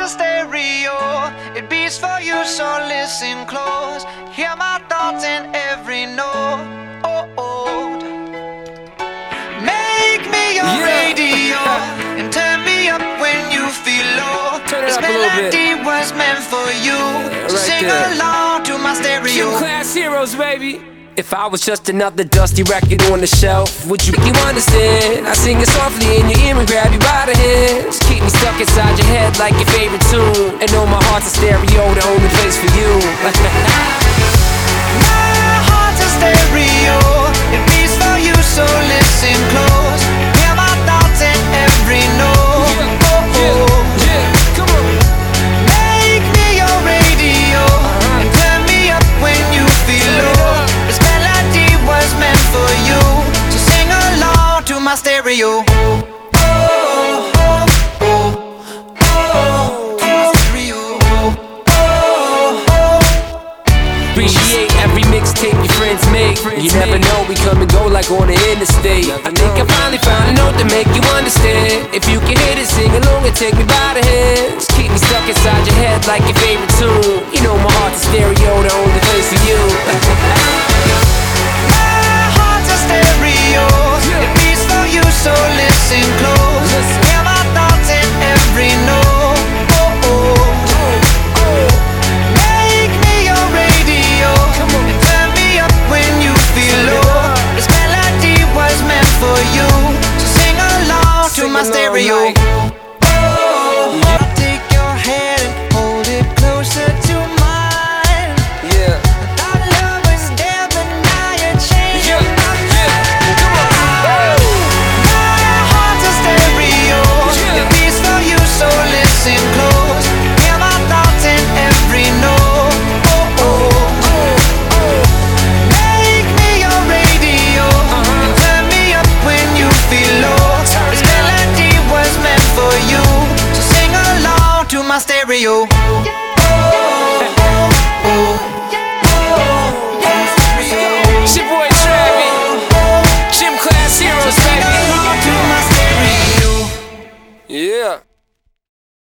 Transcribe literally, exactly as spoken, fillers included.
a stereo, it beats for you, so listen close. Hear my thoughts in every note. Make me your Yeah. radio and turn me up when you feel low. Turn it This up a little bit. melody was meant for you, so right sing there. along to my stereo. Q Class Heroes, baby. If I was just another dusty record on the shelf, would you make you understand? I sing it softly in your ear and grab you by the hands. Keep me stuck inside your head like your favorite tune. And know my heart's a stereo, the only place for you. My heart's a stereo, it beats for you, so listen close. Hear my thoughts in every note. Yeah, yeah, yeah, come on. Make me your radio and turn me up when you feel low. This melody was meant for you, so sing along to my stereo. Appreciate every mixtape your friends make. You never know, we come and go like on the interstate. I think I finally found a note to make you understand. If you can hit it, sing along and take me by the hands. Keep me stuck inside your head like your favorite tune. You know my heart's a stereo, the only place for you. My heart's a stereo, it beats for you, so listen close. Hear my thoughts in every note. Make me your radio and turn me up when you feel low. This melody was meant for you, so sing along to my stereo. Take your hand and hold it closer to mine. Yeah. Our love was there, but now you're changing my mind. My heart's a stereo, it beats for you, so listen close. Hear my thoughts in every note. Make me your radio and turn me up when you feel low. This melody was meant for you, so sing along to my stereo.